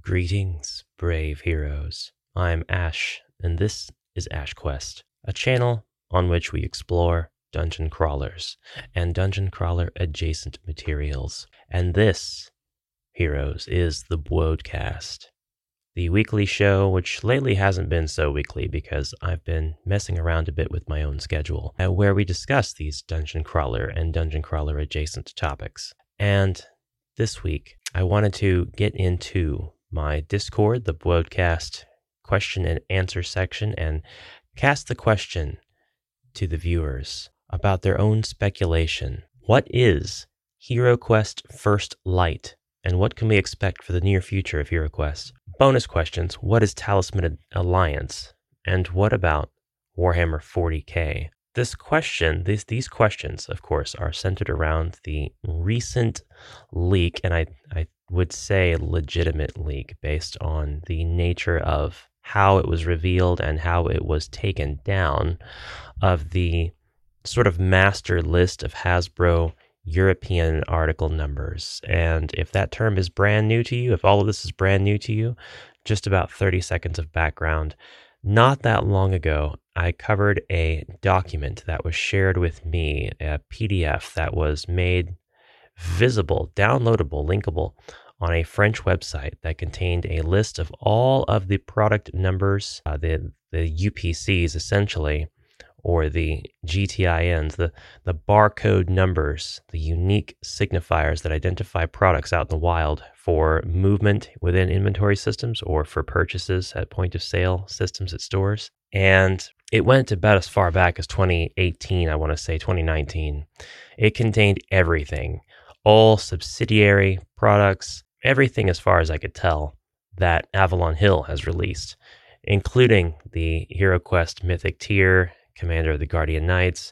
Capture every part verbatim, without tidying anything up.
Greetings, brave heroes. I'm Ash, and this is Ash Quest, a channel on which we explore dungeon crawlers and dungeon crawler adjacent materials. And this, heroes, is the Bwoadcast, the weekly show which lately hasn't been so weekly because I've been messing around a bit with my own schedule, uh, where we discuss these dungeon crawler and dungeon crawler adjacent topics. And this week, I wanted to get into my Discord, the Bwoadcast question and answer section, and cast the question to the viewers about their own speculation. What is HeroQuest First Light, and what can we expect for the near future of HeroQuest? Bonus questions: what is Talisman Alliance, and what about Warhammer forty K? This question, these these questions, of course, are centered around the recent leak, and I, I would say legitimate leak based on the nature of how it was revealed and how it was taken down, of the sort of master list of Hasbro European article numbers. And if that term is brand new to you, if all of this is brand new to you, just about thirty seconds of background. Not that long ago, I covered a document that was shared with me, a P D F that was made visible, downloadable, linkable on a French website that contained a list of all of the product numbers, uh, the, the U P Cs essentially, or the G T I Ns, the, the barcode numbers, the unique signifiers that identify products out in the wild for movement within inventory systems or for purchases at point of sale systems at stores. And it went about as far back as twenty eighteen, I want to say twenty nineteen. It contained everything, all subsidiary products, everything as far as I could tell that Avalon Hill has released, including the HeroQuest Mythic Tier, Commander of the Guardian Knights.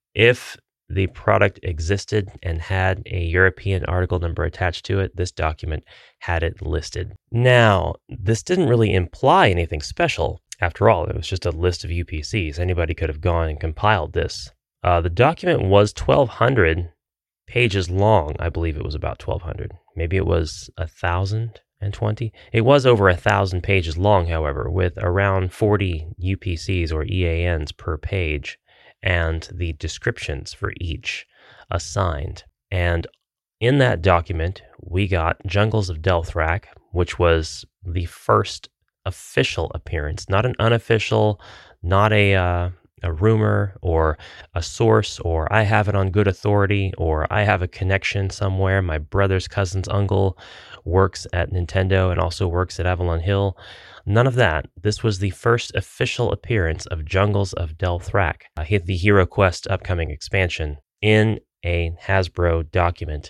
If the product existed and had a European article number attached to it, this document had it listed. Now, this didn't really imply anything special. After all, it was just a list of U P Cs. Anybody could have gone and compiled this. Uh, the document was twelve hundred pages long. I believe it was about twelve hundred. Maybe it was one thousand twenty. It was over one thousand pages long, however, with around forty U P Cs or E A Ns per page, and the descriptions for each assigned. And in that document, we got Jungles of Delthrak, which was the first official appearance, not an unofficial, not a uh, a rumor or a source, or I have it on good authority, or I have a connection somewhere. My brother's cousin's uncle works at Nintendo and also works at Avalon Hill. None of that. This was the first official appearance of Jungles of Delthrak, uh, the HeroQuest upcoming expansion, in a Hasbro document.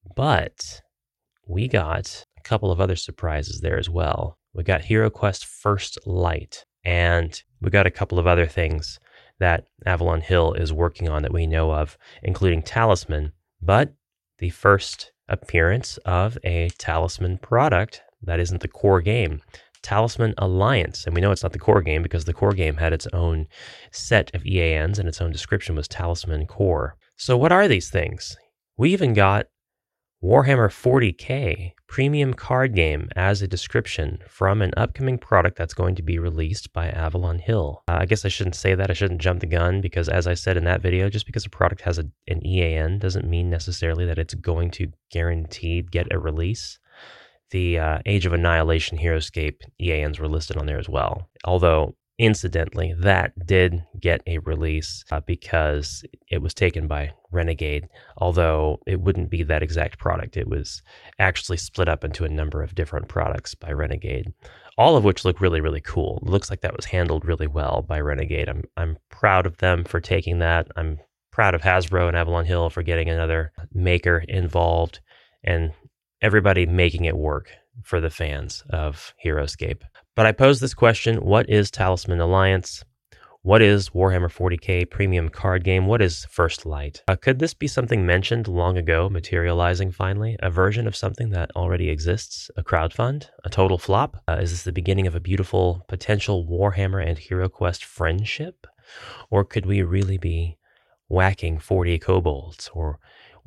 But we got a couple of other surprises there as well. We got HeroQuest First Light, and we got a couple of other things that Avalon Hill is working on that we know of, including Talisman, but the first appearance of a Talisman product that isn't the core game, Talisman Alliance. And we know it's not the core game because the core game had its own set of E A Ns and its own description was Talisman Core. So what are these things? We even got Warhammer forty K premium card game as a description from an upcoming product that's going to be released by Avalon Hill. Uh, I guess I shouldn't say that. I shouldn't jump the gun because, as I said in that video, just because a product has a, an E A N doesn't mean necessarily that it's going to guaranteed get a release. The uh, Age of Annihilation HeroScape E A Ns were listed on there as well. Although, incidentally, that did get a release uh, because it was taken by Renegade, although it wouldn't be that exact product. It was actually split up into a number of different products by Renegade, all of which look really, really cool. It looks like that was handled really well by Renegade. I'm I'm proud of them for taking that. I'm proud of Hasbro and Avalon Hill for getting another maker involved and everybody making it work for the fans of HeroScape. But I pose this question: what is Talisman Alliance? What is Warhammer forty K premium card game? What is First Light? Uh, could this be something mentioned long ago, materializing finally? A version of something that already exists? A crowdfund? A total flop? Uh, is this the beginning of a beautiful potential Warhammer and HeroQuest friendship? Or could we really be whacking forty kobolds or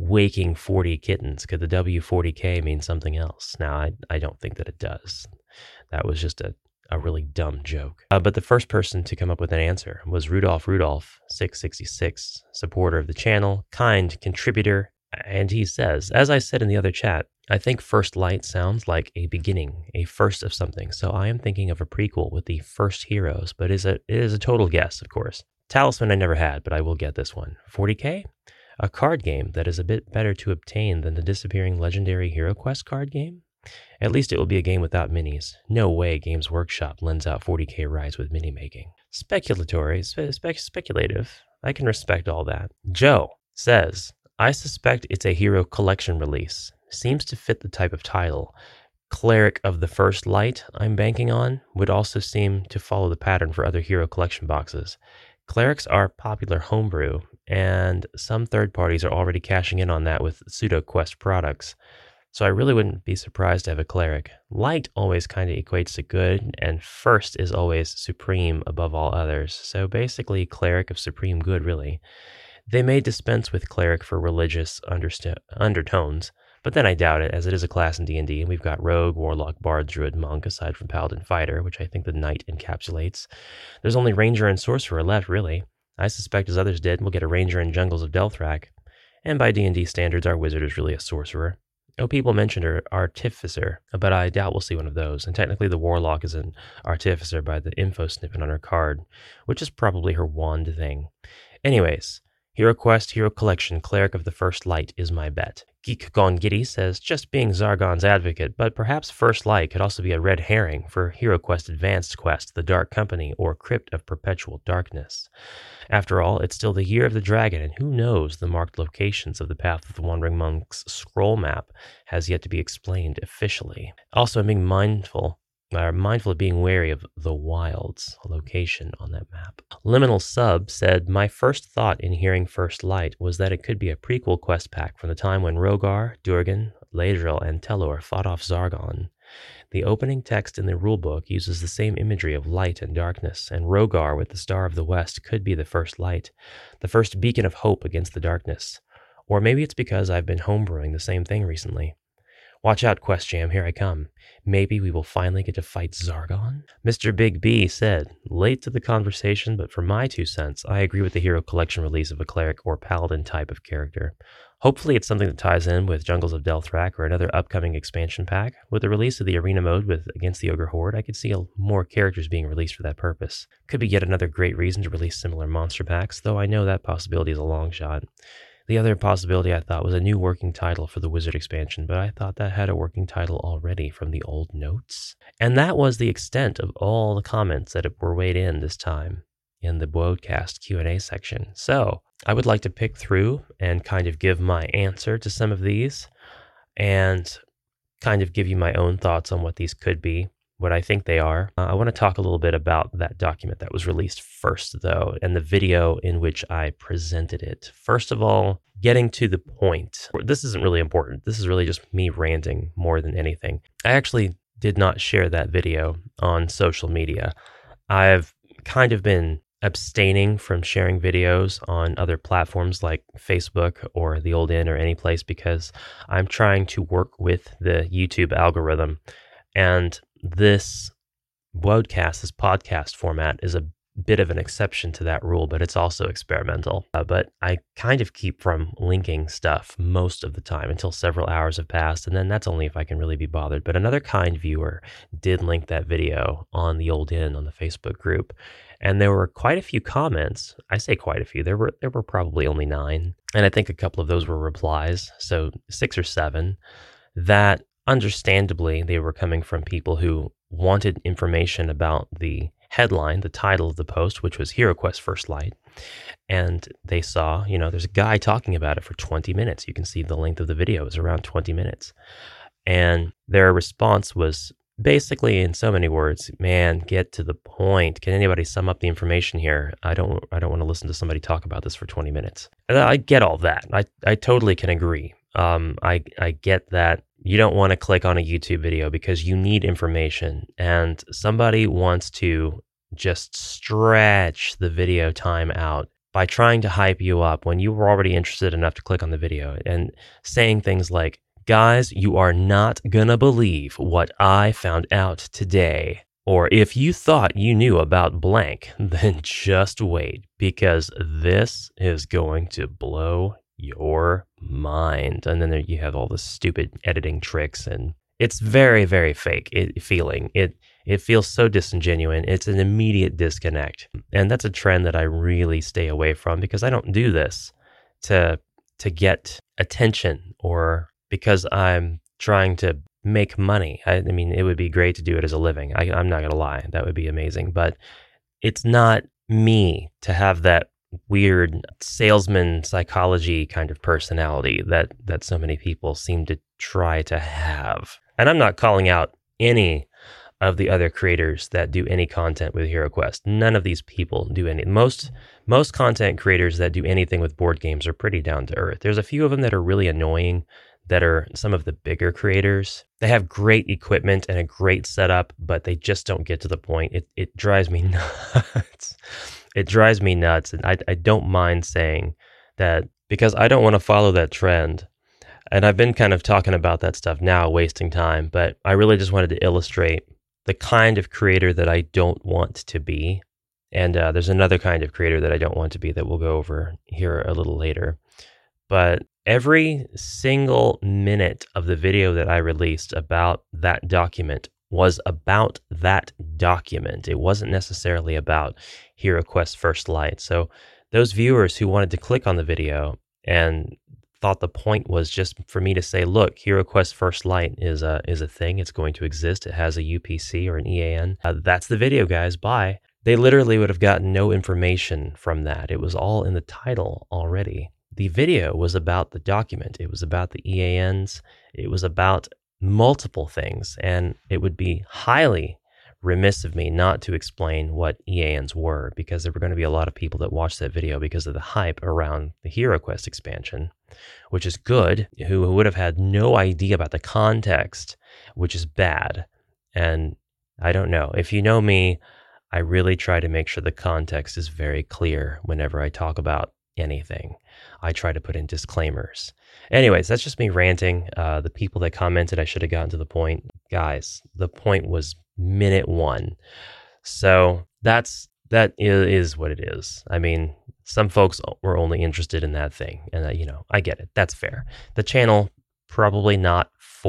waking forty kittens? Could the W forty K mean something else? Now, I, I don't think that it does. That was just a, a really dumb joke. Uh, but the first person to come up with an answer was Rudolph Rudolph six sixty-six, supporter of the channel, kind contributor. And he says, as I said in the other chat, I think First Light sounds like a beginning, a first of something. So I am thinking of a prequel with the first heroes, but it is a, it is a total guess, of course. Talisman I never had, but I will get this one. forty K? A card game that is a bit better to obtain than the disappearing legendary Hero Quest card game? At least it will be a game without minis. No way Games Workshop lends out forty K rides with mini making. Speculatory, spe- spe- speculative. I can respect all that. Joe says, I suspect it's a Hero Collection release. Seems to fit the type of title. Cleric of the First Light I'm banking on would also seem to follow the pattern for other Hero Collection boxes. Clerics are popular homebrew, and some third parties are already cashing in on that with pseudo-quest products. So I really wouldn't be surprised to have a cleric. Light always kind of equates to good, and first is always supreme above all others. So basically, cleric of supreme good, really. They may dispense with cleric for religious underst- undertones, but then I doubt it, as it is a class in D and D, and we've got rogue, warlock, bard, druid, monk, aside from paladin, fighter, which I think the knight encapsulates. There's only ranger and sorcerer left, really. I suspect, as others did, we'll get a ranger in Jungles of Delthrak. And by D and D standards, our wizard is really a sorcerer. Oh, people mentioned her artificer, but I doubt we'll see one of those. And technically the warlock is an artificer by the info snippet on her card, which is probably her wand thing. Anyways, Hero Quest, Hero Collection, Cleric of the First Light is my bet. Geek Gone Giddy says, just being Zargon's advocate, but perhaps First Light could also be a red herring for Hero Quest Advanced Quest, The Dark Company, or Crypt of Perpetual Darkness. After all, it's still the Year of the Dragon, and who knows, the marked locations of the Path of the Wandering Monk's scroll map has yet to be explained officially. Also, I'm being mindful are mindful of being wary of the Wilds location on that map. Liminal Sub said, my first thought in hearing First Light was that it could be a prequel quest pack from the time when Rogar, Durgan, Laedril, and Telor fought off Zargon. The opening text in the rulebook uses the same imagery of light and darkness, and Rogar with the Star of the West could be the first light, the first beacon of hope against the darkness. Or maybe it's because I've been homebrewing the same thing recently. Watch out, Quest Jam, here I come. Maybe we will finally get to fight Zargon? Mister Big B said, late to the conversation, but for my two cents, I agree with the Hero Collection release of a cleric or paladin type of character. Hopefully it's something that ties in with Jungles of Delthrak or another upcoming expansion pack. With the release of the arena mode with Against the Ogre Horde, I could see more characters being released for that purpose. Could be yet another great reason to release similar monster packs, though I know that possibility is a long shot. The other possibility I thought was a new working title for the Wizard expansion, but I thought that had a working title already from the old notes. And that was the extent of all the comments that were weighed in this time in the Broadcast Q and A section. So I would like to pick through and kind of give my answer to some of these and kind of give you my own thoughts on what these could be, what I think they are. Uh, I want to talk a little bit about that document that was released first, though, and the video in which I presented it. First of all, getting to the point. This isn't really important. This is really just me ranting more than anything. I actually did not share that video on social media. I've kind of been abstaining from sharing videos on other platforms like Facebook or the Old Inn or any place because I'm trying to work with the YouTube algorithm. And this broadcast, this podcast format is a bit of an exception to that rule, but it's also experimental. Uh, but I kind of keep from linking stuff most of the time until several hours have passed, and then that's only if I can really be bothered. But another kind viewer did link that video on the Old Inn on the Facebook group, and there were quite a few comments. I say quite a few. There were there were probably only nine, and I think a couple of those were replies, so six or seven, that understandably, they were coming from people who wanted information about the headline, the title of the post, which was Hero Quest First Light. And they saw, you know, there's a guy talking about it for twenty minutes. You can see the length of the video is around twenty minutes. And their response was basically, in so many words, man, get to the point. Can anybody sum up the information here? I don't I don't want to listen to somebody talk about this for twenty minutes. And I get all that. I, I totally can agree. Um, I, I get that you don't want to click on a YouTube video because you need information and somebody wants to just stretch the video time out by trying to hype you up when you were already interested enough to click on the video and saying things like, guys, you are not gonna believe what I found out today. Or if you thought you knew about blank, then just wait, because this is going to blow your mind. And then there you have all the stupid editing tricks, and it's very, very fake it, feeling. It it feels so disingenuous. It's an immediate disconnect. And that's a trend that I really stay away from, because I don't do this to to get attention or because I'm trying to make money. I, I mean, it would be great to do it as a living. I, I'm not going to lie. That would be amazing. But it's not me to have that weird salesman psychology kind of personality that, that so many people seem to try to have. And I'm not calling out any of the other creators that do any content with HeroQuest. None of these people do any. Most most content creators that do anything with board games are pretty down to earth. There's a few of them that are really annoying, that are some of the bigger creators. They have great equipment and a great setup, but they just don't get to the point. It it drives me nuts. It drives me nuts. And I, I don't mind saying that, because I don't want to follow that trend. And I've been kind of talking about that stuff now, wasting time, but I really just wanted to illustrate the kind of creator that I don't want to be. And uh, there's another kind of creator that I don't want to be that we'll go over here a little later. But every single minute of the video that I released about that document was about that document. It wasn't necessarily about HeroQuest First Light. So those viewers who wanted to click on the video and thought the point was just for me to say, look, HeroQuest First Light is a is a thing. It's going to exist. It has a U P C or an E A N. Uh, that's the video, guys. Bye. They literally would have gotten no information from that. It was all in the title already. The video was about the document. It was about the E A Ns. It was about multiple things. And it would be highly remiss of me not to explain what E A Ns were, because there were going to be a lot of people that watched that video because of the hype around the HeroQuest expansion, which is good, who would have had no idea about the context, which is bad. And I don't know. If you know me, I really try to make sure the context is very clear whenever I talk about anything. I try to put in disclaimers. Anyways, that's just me ranting. Uh, the people that commented, I should have gotten to the point. Guys, the point was minute one. So that's that is what it is. I mean, some folks were only interested in that thing, and uh, you know, I get it. That's fair. The channel, probably not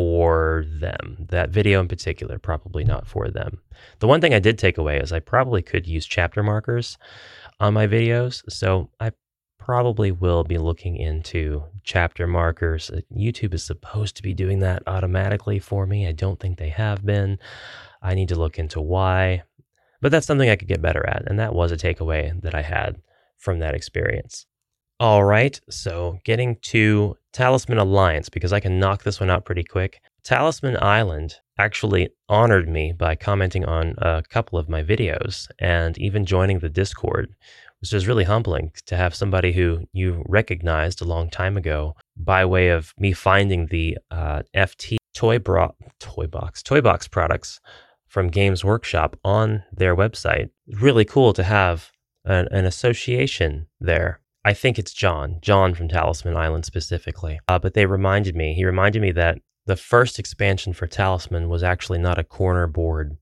for them. That video in particular, probably not for them. The one thing I did take away is I probably could use chapter markers on my videos, so I probably will be looking into chapter markers. YouTube is supposed to be doing that automatically for me. I don't think they have been. I need to look into why, but that's something I could get better at, and that was a takeaway that I had from that experience. All right, so getting to Talisman Alliance, because I can knock this one out pretty quick. Talisman Island actually honored me by commenting on a couple of my videos and even joining the Discord, which is really humbling to have somebody who you recognized a long time ago by way of me finding the uh, F T toy, bro- toy box toy box products from Games Workshop on their website. Really cool to have an, an association there. I think it's John, John from Talisman Island specifically. Uh, but they reminded me, he reminded me that the first expansion for Talisman was actually not a corner board.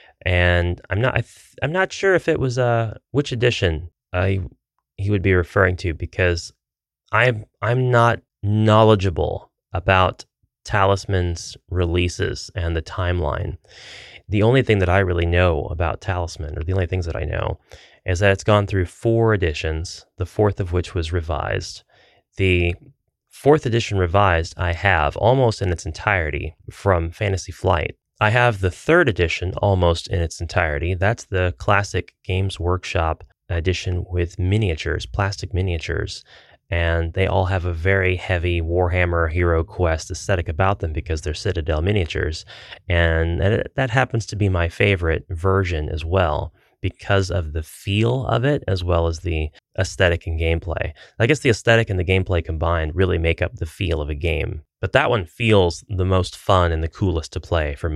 And I'm not, I th- I'm not sure if it was, uh, which edition uh, he would be referring to, because I'm, I'm not knowledgeable about Talisman's releases and the timeline. The only thing that I really know about Talisman, or the only things that I know, is that it's gone through four editions, the fourth of which was revised. The fourth edition revised I have almost in its entirety from Fantasy Flight. I have the third edition almost in its entirety. That's the classic Games Workshop edition with miniatures, plastic miniatures. And they all have a very heavy Warhammer HeroQuest aesthetic about them because they're Citadel miniatures. And that happens to be my favorite version as well, because of the feel of it, as well as the aesthetic and gameplay. I guess the aesthetic and the gameplay combined really make up the feel of a game. But that one feels the most fun and the coolest to play for me.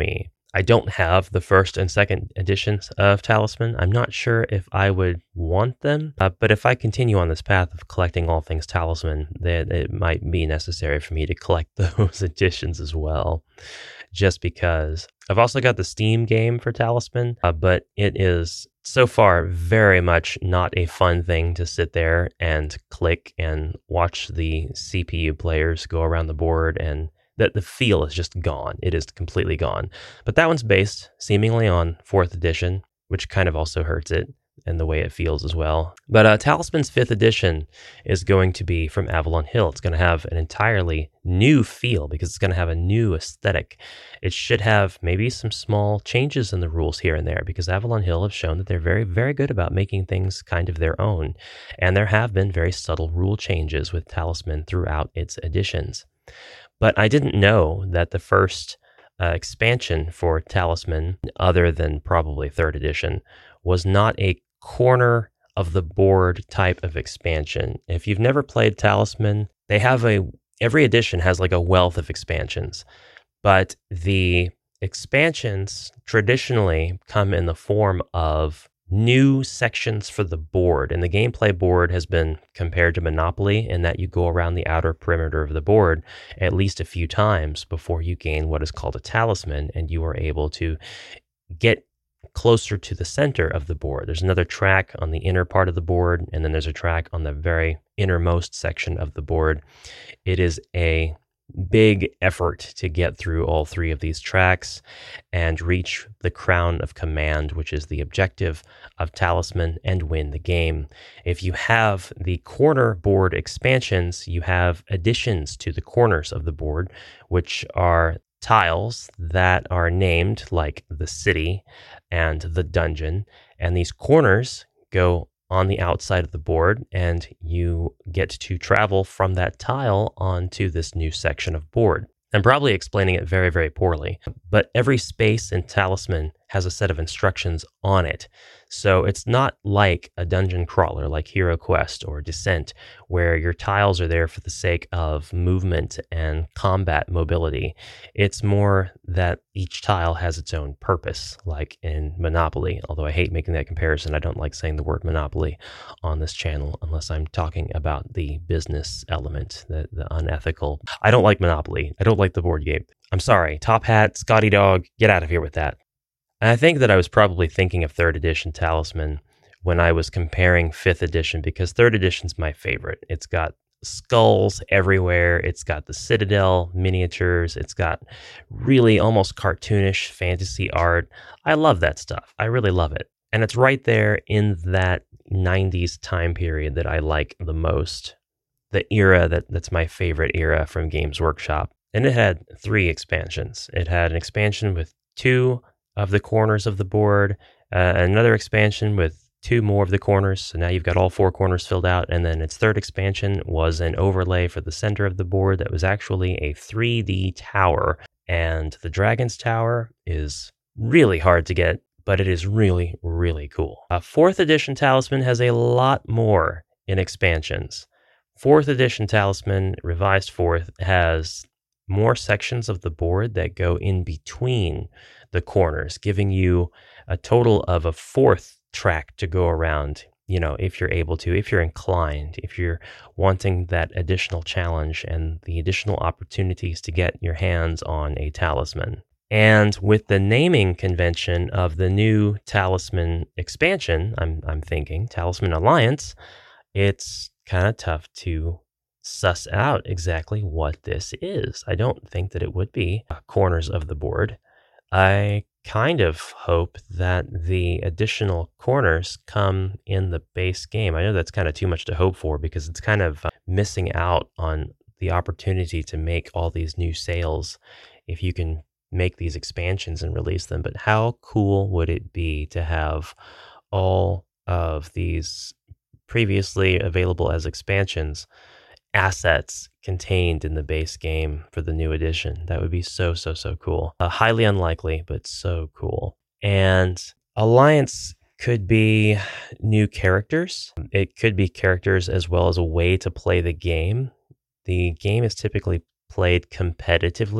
I don't have the first and second editions of Talisman. I'm not sure if I would want them, uh, but if I continue on this path of collecting all things Talisman, then it might be necessary for me to collect those editions as well, just because. I've also got the Steam game for Talisman, uh, but it is so far very much not a fun thing to sit there and click and watch the C P U players go around the board, and that the feel is just gone. It is completely gone. But that one's based seemingly on fourth edition, which kind of also hurts it and the way it feels as well. But uh, Talisman's fifth edition is going to be from Avalon Hill. It's going to have an entirely new feel because it's going to have a new aesthetic. It should have maybe some small changes in the rules here and there because Avalon Hill have shown that they're very, very good about making things kind of their own. And there have been very subtle rule changes with Talisman throughout its editions. But I didn't know that the first uh, expansion for Talisman, other than probably third edition, was not a corner of the board type of expansion. If you've never played Talisman, they have a, every edition has like a wealth of expansions, but the expansions traditionally come in the form of new sections for the board. And the gameplay board has been compared to Monopoly in that you go around the outer perimeter of the board at least a few times before you gain what is called a talisman, and you are able to get closer to the center of the board. There's another track on the inner part of the board, and then there's a track on the very innermost section of the board. It is a big effort to get through all three of these tracks and reach the crown of command, which is the objective of Talisman, and win the game. If you have the corner board expansions, you have additions to the corners of the board, which are tiles that are named like the city and the dungeon, and these corners go on the outside of the board, and you get to travel from that tile onto this new section of board. I'm probably explaining it very, very poorly, but every space in Talisman has a set of instructions on it. So it's not like a dungeon crawler like Hero Quest or Descent, where your tiles are there for the sake of movement and combat mobility. It's more that each tile has its own purpose, like in Monopoly, although I hate making that comparison. I don't like saying the word Monopoly on this channel unless I'm talking about the business element, the, the unethical. I don't like Monopoly. I don't like the board game. I'm sorry. Top Hat, Scotty Dog, get out of here with that. And I think that I was probably thinking of third edition Talisman when I was comparing fifth edition, because third edition's my favorite. It's got skulls everywhere. It's got the Citadel miniatures. It's got really almost cartoonish fantasy art. I love that stuff. I really love it. And it's right there in that nineties time period that I like the most. The era that, that's my favorite era from Games Workshop. And it had three expansions. It had an expansion with two of the corners of the board, uh, another expansion with two more of the corners, so now you've got all four corners filled out, and then its third expansion was an overlay for the center of the board that was actually a three D tower, and the Dragon's Tower is really hard to get, but it is really, really cool. Uh, fourth edition Talisman has a lot more in expansions. Fourth edition Talisman, revised fourth, has more sections of the board that go in between the corners, giving you a total of a fourth track to go around, you know, if you're able to, if you're inclined, if you're wanting that additional challenge and the additional opportunities to get your hands on a talisman. And with the naming convention of the new Talisman expansion, I'm I'm thinking Talisman Alliance, it's kind of tough to suss out exactly what this is. I don't think that it would be corners of the board. I kind of hope that the additional corners come in the base game. I know that's kind of too much to hope for because it's kind of missing out on the opportunity to make all these new sales if you can make these expansions and release them. But how cool would it be to have all of these previously available as expansions assets contained in the base game for the new edition? That would be so, so, so cool. Uh, highly unlikely, but so cool. And Alliance could be new characters. It could be characters as well as a way to play the game. The game is typically played competitively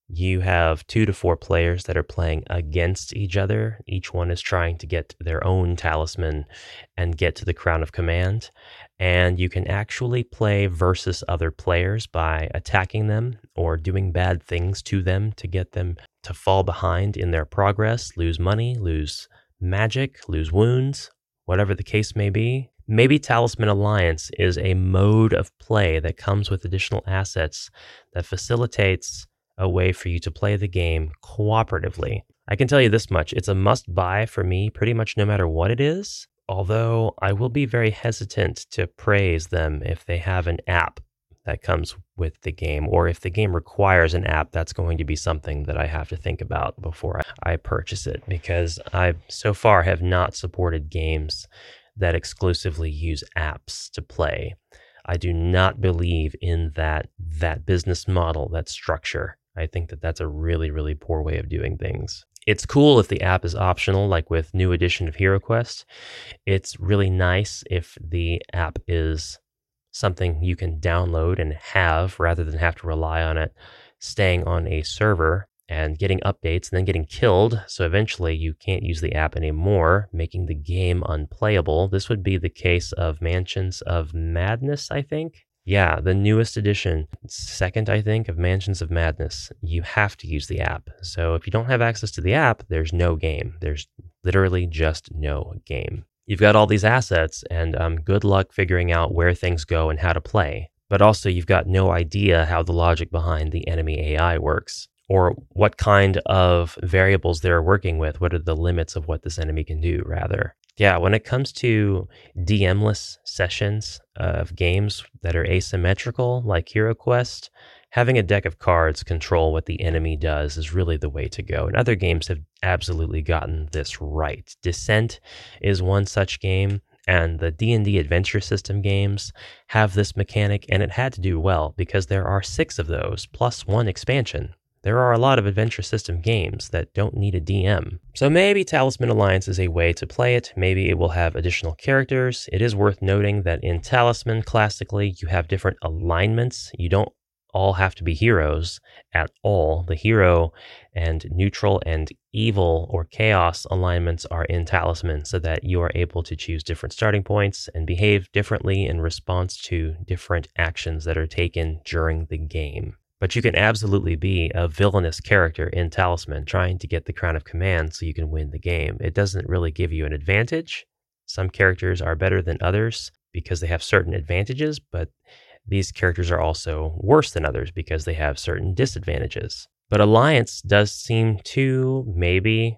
You have two to four players that are playing against each other. Each one is trying to get their own talisman and get to the Crown of Command. And you can actually play versus other players by attacking them or doing bad things to them to get them to fall behind in their progress, lose money, lose magic, lose wounds, whatever the case may be. Maybe Talisman Alliance is a mode of play that comes with additional assets that facilitates a way for you to play the game cooperatively. I can tell you this much, it's a must-buy for me pretty much no matter what it is, although I will be very hesitant to praise them if they have an app that comes with the game, or if the game requires an app, that's going to be something that I have to think about before I purchase it, because I so far have not supported games that exclusively use apps to play. I do not believe in that that business model, that structure. I think that that's a really, really poor way of doing things. It's cool if the app is optional, like with new edition of HeroQuest. It's really nice if the app is something you can download and have rather than have to rely on it staying on a server and getting updates and then getting killed. So eventually you can't use the app anymore, making the game unplayable. This would be the case of Mansions of Madness, I think. Yeah, the newest edition, second, I think, of Mansions of Madness. You have to use the app. So if you don't have access to the app, there's no game. There's literally just no game. You've got all these assets, and um, good luck figuring out where things go and how to play. But also, you've got no idea how the logic behind the enemy A I works, or what kind of variables they're working with. What are the limits of what this enemy can do, rather? Yeah, when it comes to D M-less sessions of games that are asymmetrical, like HeroQuest, having a deck of cards control what the enemy does is really the way to go. And other games have absolutely gotten this right. Descent is one such game, and the D and D Adventure System games have this mechanic, and it had to do well because there are six of those, plus one expansion. There are a lot of Adventure System games that don't need a D M. So maybe Talisman Alliance is a way to play it. Maybe it will have additional characters. It is worth noting that in Talisman, classically, you have different alignments. You don't all have to be heroes at all. The hero and neutral and evil or chaos alignments are in Talisman so that you are able to choose different starting points and behave differently in response to different actions that are taken during the game. But you can absolutely be a villainous character in Talisman trying to get the Crown of Command so you can win the game. It doesn't really give you an advantage. Some characters are better than others because they have certain advantages, but these characters are also worse than others because they have certain disadvantages. But Alliance does seem to maybe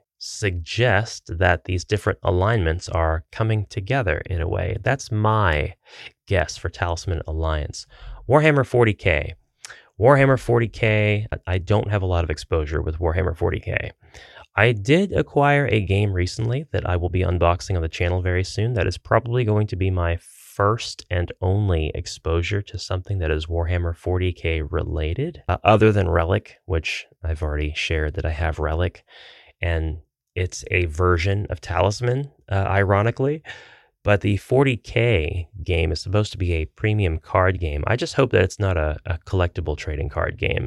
suggest that these different alignments are coming together in a way. That's my guess for Talisman Alliance. Warhammer forty K. Warhammer forty K, I don't have a lot of exposure with Warhammer forty K. I did acquire a game recently that I will be unboxing on the channel very soon. That is probably going to be my first and only exposure to something that is Warhammer forty K related, uh, other than Relic, which I've already shared that I have Relic, and it's a version of Talisman, uh, ironically. But the forty K game is supposed to be a premium card game. I just hope that it's not a, a collectible trading card game.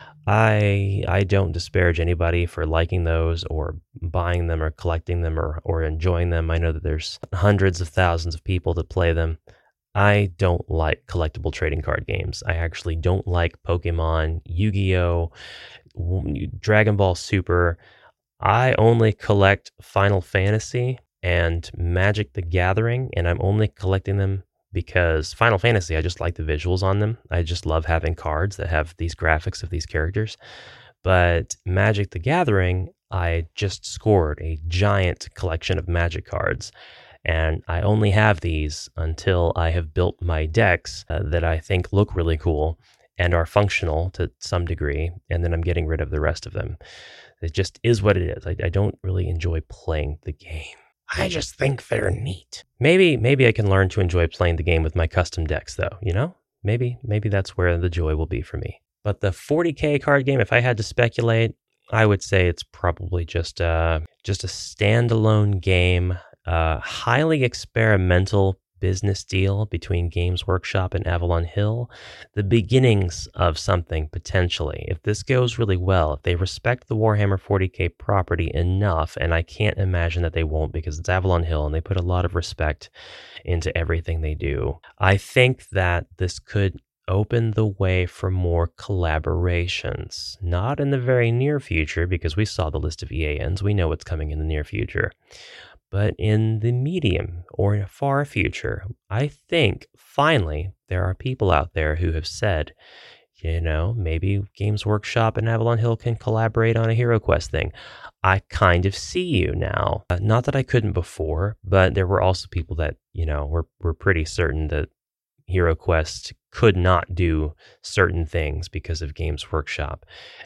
I I don't disparage anybody for liking those or buying them or collecting them or, or enjoying them. I know that there's hundreds of thousands of people that play them. I don't like collectible trading card games. I actually don't like Pokemon, Yu-Gi-Oh!, Dragon Ball Super. I only collect Final Fantasy and Magic the Gathering, and I'm only collecting them because Final Fantasy, I just like the visuals on them. I just love having cards that have these graphics of these characters. But Magic the Gathering, I just scored a giant collection of Magic cards, and I only have these until I have built my decks uh, that I think look really cool and are functional to some degree, and then I'm getting rid of the rest of them. It just is what it is. I, I don't really enjoy playing the game. I just think they're neat. Maybe maybe I can learn to enjoy playing the game with my custom decks, though, you know? Maybe maybe that's where the joy will be for me. But the forty K card game, if I had to speculate, I would say it's probably just, uh, just a standalone game, uh, highly experimental, business deal between Games Workshop and Avalon Hill, the beginnings of something potentially. If this goes really well, if they respect the Warhammer forty K property enough, and I can't imagine that they won't because it's Avalon Hill and they put a lot of respect into everything they do, I think that this could open the way for more collaborations. Not in the very near future, because we saw the list of E A Ns. We know what's coming in the near future. But in the medium or far future, I think finally there are people out there who have said, you know, maybe Games Workshop and Avalon Hill can collaborate on a HeroQuest thing. I kind of see you now. Uh, not that I couldn't before, but there were also people that, you know, were, were pretty certain that HeroQuest could not do certain things because of Games Workshop.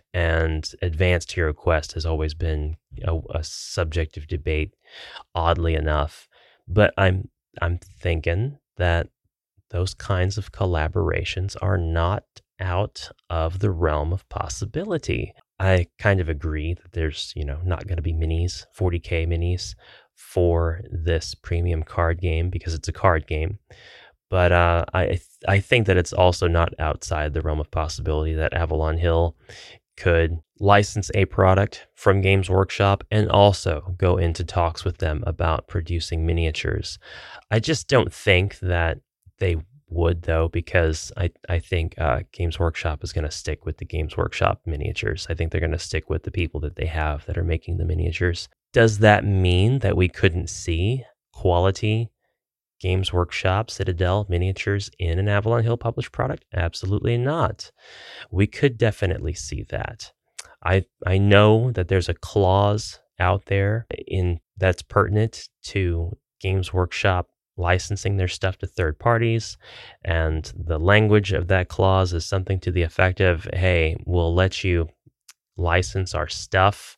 And Advanced HeroQuest has always been a, a subject of debate, oddly enough. But I'm I'm thinking that those kinds of collaborations are not out of the realm of possibility. I kind of agree that there's, you know, not going to be minis, forty K minis for this premium card game because it's a card game. But uh, I th- I think that it's also not outside the realm of possibility that Avalon Hill could license a product from Games Workshop and also go into talks with them about producing miniatures. I just don't think that they would, though, because I, I think uh, Games Workshop is going to stick with the Games Workshop miniatures. I think they're going to stick with the people that they have that are making the miniatures. Does that mean that we couldn't see quality Games Workshop Citadel miniatures in an Avalon Hill published product? Absolutely not. We could definitely see that. I I know that there's a clause out there in that's pertinent to Games Workshop licensing their stuff to third parties, and the language of that clause is something to the effect of, hey, we'll let you license our stuff,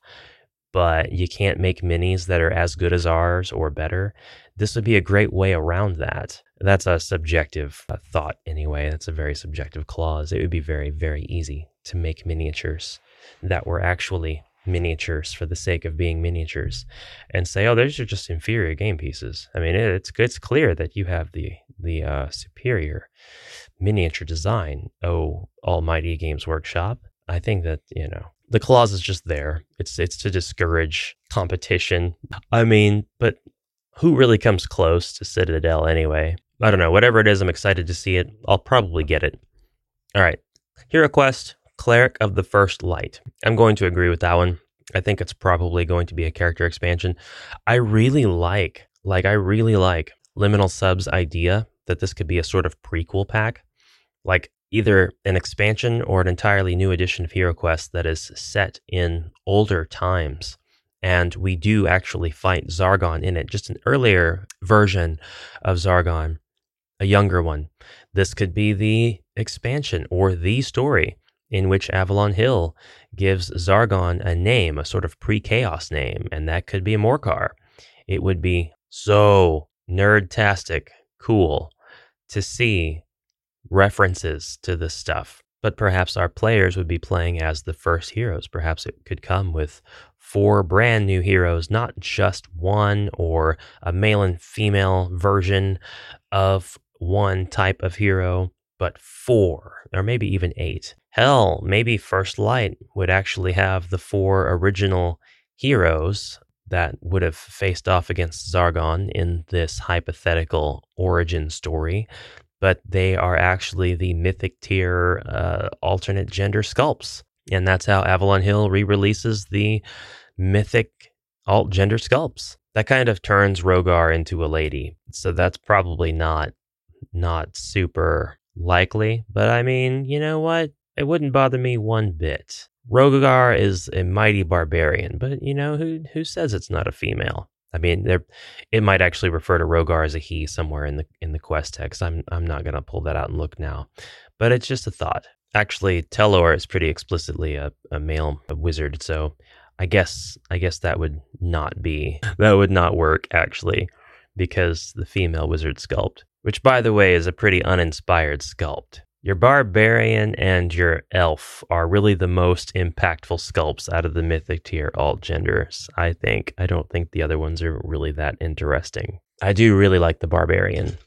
but you can't make minis that are as good as ours or better. This would be a great way around that. That's a subjective uh, thought anyway. That's a very subjective clause. It would be very, very easy to make miniatures that were actually miniatures for the sake of being miniatures and say, oh, those are just inferior game pieces. I mean, it's it's clear that you have the, the uh, superior miniature design, oh, almighty Games Workshop. I think that, you know, the clause is just there. It's it's to discourage competition. I mean, but who really comes close to Citadel anyway? I don't know. Whatever it is, I'm excited to see it. I'll probably get it. All right. HeroQuest, Cleric of the First Light. I'm going to agree with that one. I think it's probably going to be a character expansion. I really like, like, I really like Liminal Sub's idea that this could be a sort of prequel pack. Like, either an expansion or an entirely new edition of HeroQuest that is set in older times. And we do actually fight Zargon in it, just an earlier version of Zargon, a younger one. This could be the expansion or the story in which Avalon Hill gives Zargon a name, a sort of pre-chaos name, and that could be a Morcar. It would be so nerd-tastic cool to see references to this stuff. But perhaps our players would be playing as the first heroes. Perhaps it could come with four brand new heroes, not just one or a male and female version of one type of hero, but four, or maybe even eight. Hell, maybe First Light would actually have the four original heroes that would have faced off against Zargon in this hypothetical origin story, but they are actually the mythic tier uh, alternate gender sculpts. And that's how Avalon Hill re-releases the mythic alt gender sculpts. That kind of turns Rogar into a lady. So that's probably not not super likely. But I mean, you know what? It wouldn't bother me one bit. Rogar is a mighty barbarian, but you know, who who says it's not a female? I mean, there it might actually refer to Rogar as a he somewhere in the in the quest text. I'm I'm not gonna pull that out and look now, but it's just a thought. Actually, Telor is pretty explicitly a, a male a wizard, so I guess I guess that would not be that would not work actually, because the female wizard sculpt, which by the way is a pretty uninspired sculpt. Your barbarian and your elf are really the most impactful sculpts out of the mythic tier alt genders, I think. I don't think the other ones are really that interesting. I do really like the barbarian.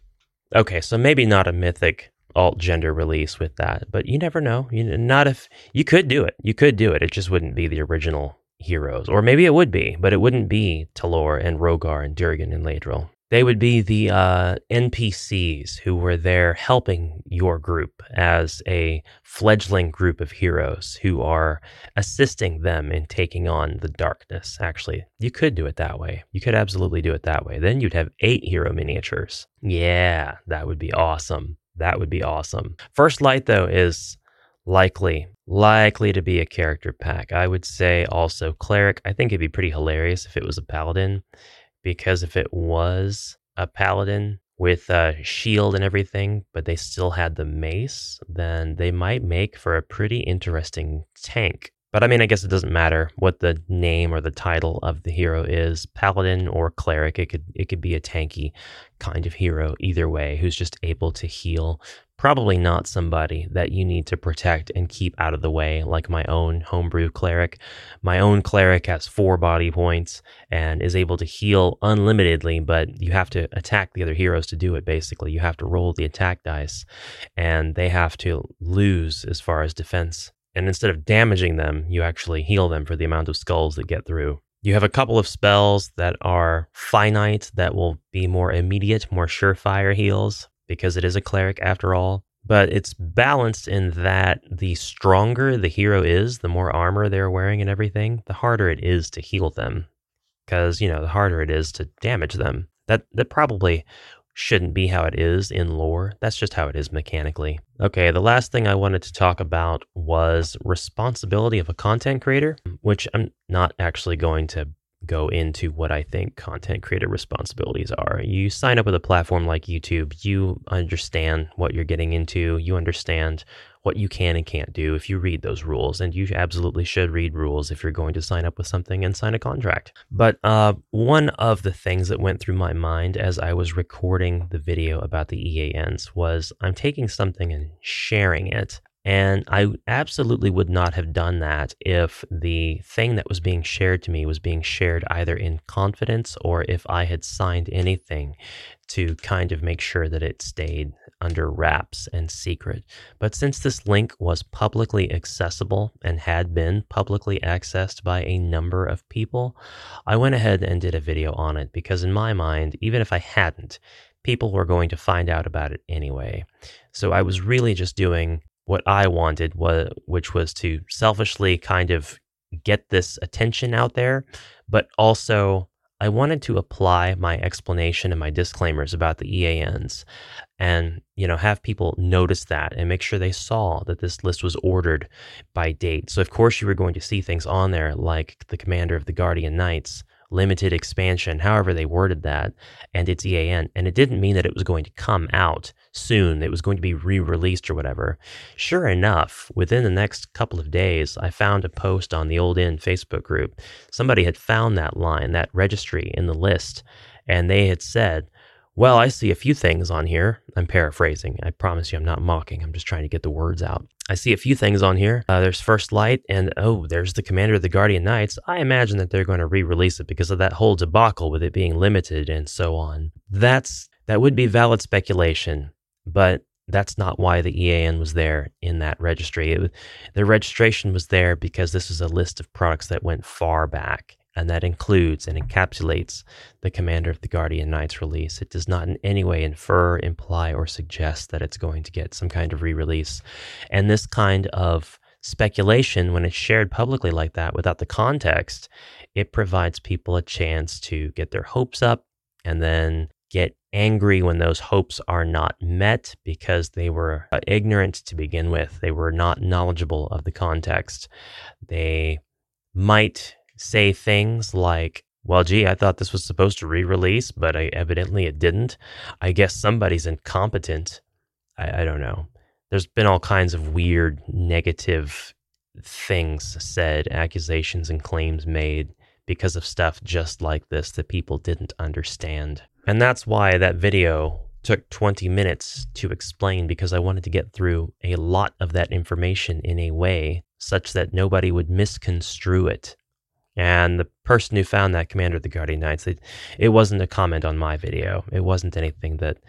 Okay, so maybe not a mythic alt gender release with that, but you never know. You not if you could do it. You could do it. It just wouldn't be the original heroes, or maybe it would be, but it wouldn't be Talor and Rogar and Durgan and Ladril. They would be the uh, N P Cs who were there helping your group as a fledgling group of heroes who are assisting them in taking on the darkness. Actually, you could do it that way. You could absolutely do it that way. Then you'd have eight hero miniatures. Yeah, that would be awesome. That would be awesome. First Light, though, is likely, likely to be a character pack. I would say also Cleric. I think it'd be pretty hilarious if it was a Paladin. Because if it was a paladin with a shield and everything, but they still had the mace, then they might make for a pretty interesting tank. But I mean, I guess it doesn't matter what the name or the title of the hero is, paladin or cleric. It could it could be a tanky kind of hero either way, who's just able to heal. Probably not somebody that you need to protect and keep out of the way, like my own homebrew cleric. My own cleric has four body points and is able to heal unlimitedly, but you have to attack the other heroes to do it, basically. You have to roll the attack dice, and they have to lose as far as defense. And instead of damaging them, you actually heal them for the amount of skulls that get through. You have a couple of spells that are finite, that will be more immediate, more surefire heals, because it is a cleric after all. But it's balanced in that the stronger the hero is, the more armor they're wearing and everything, the harder it is to heal them. Because, you know, the harder it is to damage them. That that probably shouldn't be how it is in lore. That's just how it is mechanically. Okay, the last thing I wanted to talk about was responsibility of a content creator, which I'm not actually going to go into what I think content creator responsibilities are. You sign up with a platform like YouTube, you understand what you're getting into, you understand what you can and can't do if you read those rules, and you absolutely should read rules if you're going to sign up with something and sign a contract. But uh, one of the things that went through my mind as I was recording the video about the E A Ns was I'm taking something and sharing it. And I absolutely would not have done that if the thing that was being shared to me was being shared either in confidence or if I had signed anything to kind of make sure that it stayed under wraps and secret. But since this link was publicly accessible and had been publicly accessed by a number of people, I went ahead and did a video on it because in my mind, even if I hadn't, people were going to find out about it anyway. So I was really just doing what I wanted, was, which was to selfishly kind of get this attention out there, but also I wanted to apply my explanation and my disclaimers about the E A Ns and, you know, have people notice that and make sure they saw that this list was ordered by date. So, of course, you were going to see things on there like the Commander of the Guardian Knights, limited expansion, however they worded that, and its E A N. And it didn't mean that it was going to come out soon. It was going to be re-released or whatever. Sure enough, within the next couple of days, I found a post on the Old Inn Facebook group. Somebody had found that line, that registry in the list, and they had said, well, I see a few things on here. I'm paraphrasing. I promise you I'm not mocking. I'm just trying to get the words out. I see a few things on here. Uh, there's First Light, and oh, there's the Commander of the Guardian Knights. I imagine that they're going to re-release it because of that whole debacle with it being limited and so on. That's That would be valid speculation, but that's not why the E A N was there in that registry. It, the registration was there because this is a list of products that went far back, and that includes and encapsulates the Commander of the Guardian Knights release. It does not in any way infer, imply, or suggest that it's going to get some kind of re-release. And this kind of speculation, when it's shared publicly like that without the context, it provides people a chance to get their hopes up and then get angry when those hopes are not met because they were ignorant to begin with. They were not knowledgeable of the context. They might say things like, well, gee, I thought this was supposed to re-release, but I, evidently it didn't. I guess somebody's incompetent. I, I don't know. There's been all kinds of weird negative things said, accusations and claims made because of stuff just like this that people didn't understand. And that's why that video took twenty minutes to explain, because I wanted to get through a lot of that information in a way such that nobody would misconstrue it. And the person who found that Commander of the Guardian Knights, it, it wasn't a comment on my video. It wasn't anything that,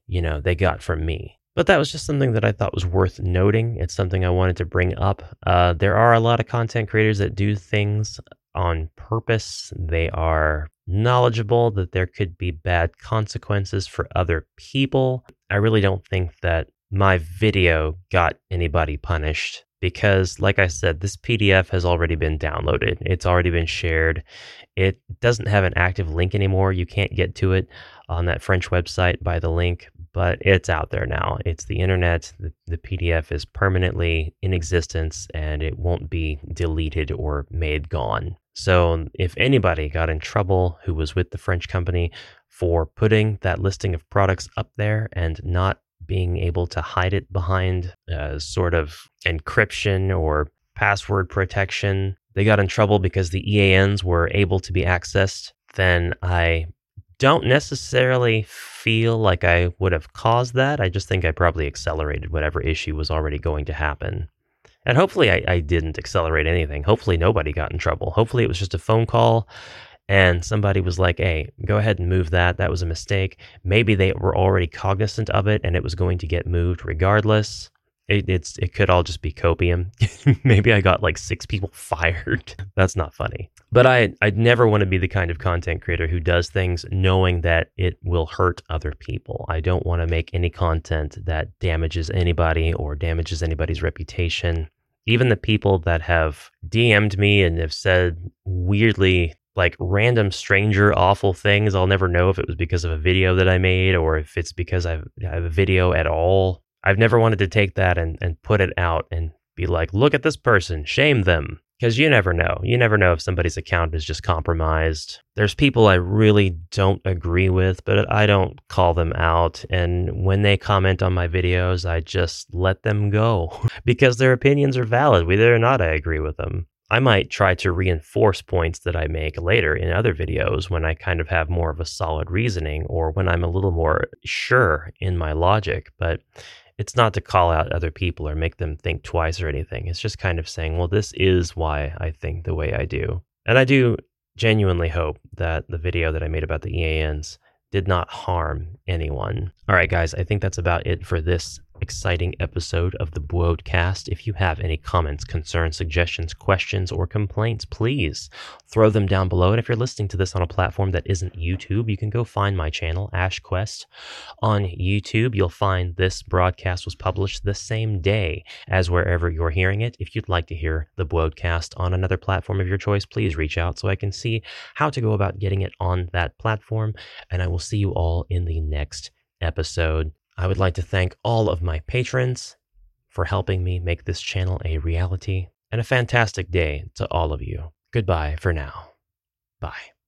you know, they got from me. But that was just something that I thought was worth noting. It's something I wanted to bring up. Uh, there are a lot of content creators that do things on purpose. They are knowledgeable that there could be bad consequences for other people. I really don't think that my video got anybody punished because, like I said, this P D F has already been downloaded. It's already been shared. It doesn't have an active link anymore. You can't get to it on that French website by the link, but it's out there now. It's the internet. The, the P D F is permanently in existence and it won't be deleted or made gone. So if anybody got in trouble who was with the French company for putting that listing of products up there and not being able to hide it behind a sort of encryption or password protection, they got in trouble because the E A Ns were able to be accessed, then I don't necessarily feel like I would have caused that. I just think I probably accelerated whatever issue was already going to happen. And hopefully I, I didn't accelerate anything. Hopefully nobody got in trouble. Hopefully it was just a phone call and somebody was like, hey, go ahead and move that. That was a mistake. Maybe they were already cognizant of it and it was going to get moved regardless. It, it's it could all just be copium. Maybe I got like six people fired. That's not funny. But I, I'd never want to be the kind of content creator who does things knowing that it will hurt other people. I don't want to make any content that damages anybody or damages anybody's reputation. Even the people that have D M'd me and have said weirdly, like random stranger awful things, I'll never know if it was because of a video that I made or if it's because I've, I have a video at all. I've never wanted to take that and, and put it out and be like, look at this person, shame them. Because you never know. You never know if somebody's account is just compromised. There's people I really don't agree with, but I don't call them out. And when they comment on my videos, I just let them go because their opinions are valid, whether or not I agree with them. I might try to reinforce points that I make later in other videos when I kind of have more of a solid reasoning or when I'm a little more sure in my logic. But it's not to call out other people or make them think twice or anything. It's just kind of saying, well, this is why I think the way I do. And I do genuinely hope that the video that I made about the E A Ns did not harm anyone. All right, guys, I think that's about it for this exciting episode of the Broadcast. If you have any comments, concerns, suggestions, questions, or complaints, please throw them down below. And if you're listening to this on a platform that isn't YouTube, you can go find my channel, AshQuest, on YouTube. You'll find this broadcast was published the same day as wherever you're hearing it. If you'd like to hear the Broadcast on another platform of your choice, please reach out so I can see how to go about getting it on that platform. And I will see you all in the next episode. I would like to thank all of my patrons for helping me make this channel a reality, and a fantastic day to all of you. Goodbye for now. Bye.